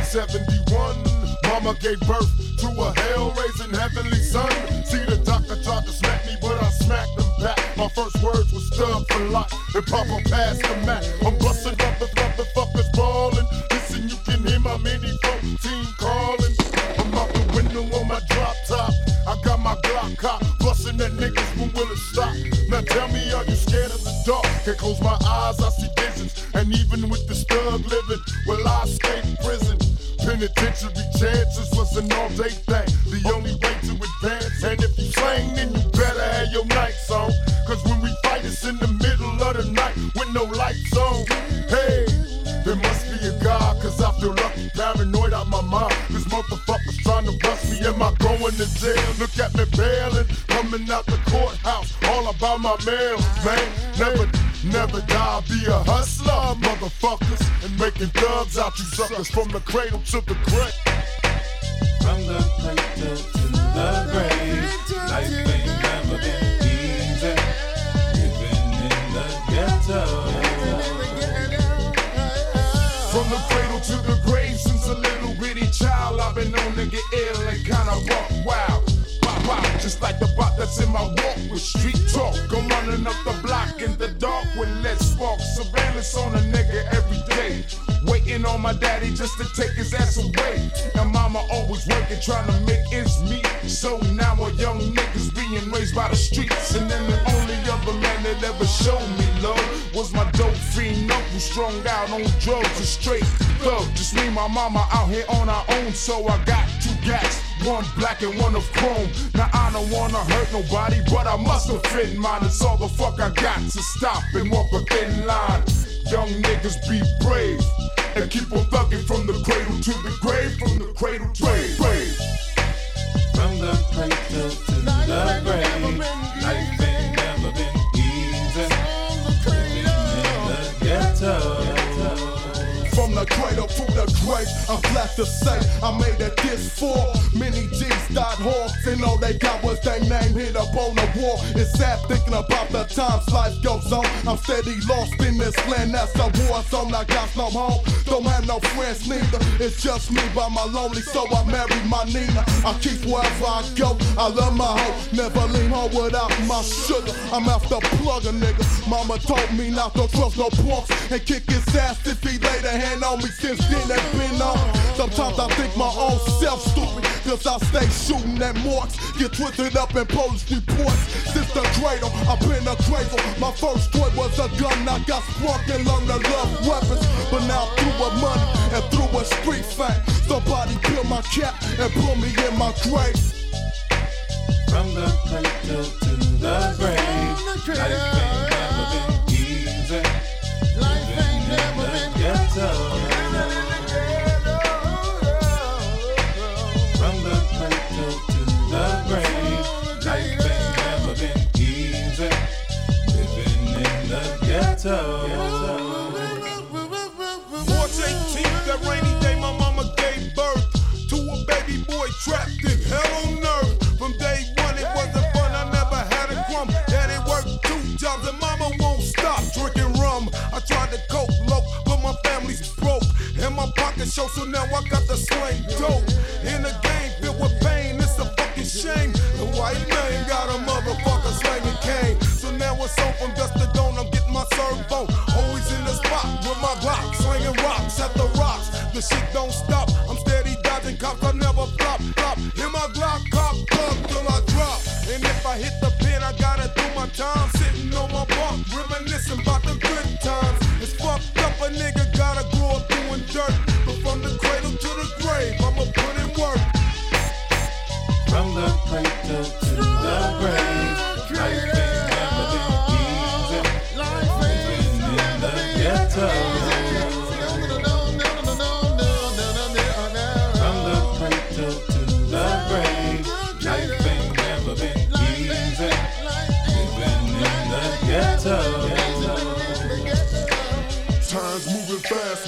1971, mama gave birth to a hell-raising heavenly son. See, the doctor tried to smack me, but I smacked him back. My first words was stubbed for life, and Papa passed the mat. I'm busting up the motherfuckers ballin'. Listen, you can hear my mini 14 calling. I'm out the window on my drop top. I got my Glock cop, bustin' at niggas, when will it stop? Now tell me, are you scared of the dark? Can't close my eyes, I see visions. And even with the stug living, will I escape prison? Penitentiary chances was an all-day thing, the only way to advance. And if you slang, then you better have your nights on. Cause when we fight, it's in the middle of the night with no lights on. Hey, there must be a God, cause I feel lucky, paranoid out my mind. This motherfucker's trying to bust me, am I going to jail? Look at me bailing, coming out the courthouse, all about my mail, man. Never die, be a hustler, motherfuckers, and making thugs out you suckers from the cradle to the grave. From the cradle to the grave, life ain't never been easy. Living in the ghetto. From the cradle to the grave, since a little bitty child, I've been known to get ill and kinda walk wild. Wow, just like the bot that's in my walk with street talk. I'm running up the block in the dark with less spark. Surveillance on a nigga every day, waiting on my daddy just to take his ass away. And mama always working, trying to make ends meet. So now a young nigga's being raised by the streets. And then the only other man that ever showed me love was my dope fiend uncle, strung out on drugs, a straight thug. Just me and my mama out here on our own, so I got two gats, one black and one of chrome. Now I don't wanna hurt nobody, but I must offend mine. It's all the fuck I got to stop and walk a thin line. Young niggas be brave and keep on thugging from the cradle to the grave, from the cradle to the grave. From the cradle to the grave, life ain't never been easy. Living in the ghetto. From the cradle to the grave, I'm glad to say I made it this far. Many G's died hard, and all they got was their name hit up on the wall. It's sad thinking about the times life goes on. I'm steady lost in this land, that's a war zone. I got no home, don't have no friends neither. It's just me by my lonely, so I married my Nina. I keep wherever I go, I love my hoe. Never leave home without my sugar. I'm after plug a nigga. Mama told me not to trust no punks and kick his ass if he laid a hand on me. Since then it's been on. Sometimes I think my own self stupid, cause I stay shooting at marks, get twisted up in police reports. Since the cradle, I've been a cradle. My first toy was a gun, I got sprung and learned to love weapons. But now through a money and through a street fame, somebody peel my cap and put me in my grave. From the cradle to the grave, life ain't never been easy. Living in the ghetto. From the cradle to the grave, life ain't never been easy. Living in the ghetto. March 18th, that rainy day, my mama gave birth to a baby boy trapped in hell on earth. From day one, it wasn't fun, I never had a crumb. Daddy worked 2 jobs, and mama won't stop drinking rum. I tried to cope low, but my family's broke, and my pockets show, so now I got the slang dope. In a game filled with pain, it's a fucking shame. The white man got a motherfucker slanging cane. So now it's on from dusk to dawn, I'm getting my servo. Always in the spot with my Glock, slinging rocks at the rocks. The shit don't stop, I'm steady dodging cops, I never flop. Hear my Glock cop plug till I drop. And if I hit the pin, I gotta do my time. Sitting on my bunk, reminiscing about the good times. It's fucked up, a nigga gotta grow up doing dirt. But from the cradle to the grave, I'ma put in work. From the cradle to the grave, life ain't never been easy. Living in the ghetto.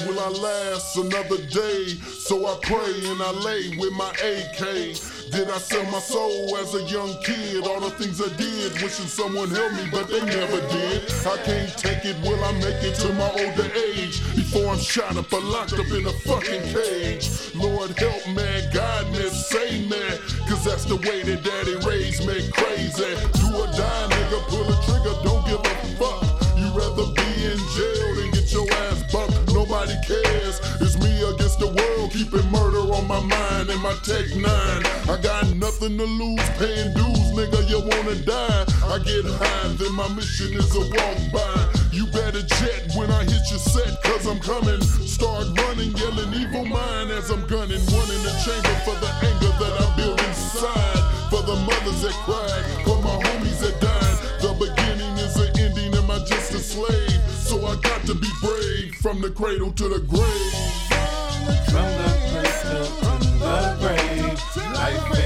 will I last another day? So I pray and I lay with my AK. Did I sell my soul as a young kid? All the things I did, wishing someone helped me, but they never did. I can't take it, will I make it to my older age? Before I'm shot up or locked up in a fucking cage. Lord help me, guide me, save me, cause that's the way that daddy raised me. Crazy, do or die, nigga, pull a trigger, don't give a fuck. You rather be in jail than get your ass bucked. Nobody cares, it's me against the world, keeping murder on my mind and my Tech 9. I got nothing to lose, paying dues, nigga, you wanna die. I get high, then my mission is a walk by. You better jet when I hit your set, cause I'm coming. Start running, yelling evil mind as I'm gunning. One in the chamber for the anger that I build inside. For the mothers that cried, for my homies that died. The beginning is the ending, am I just a slave? So I got to be brave, from the cradle to the grave. From the cradle to the grave, life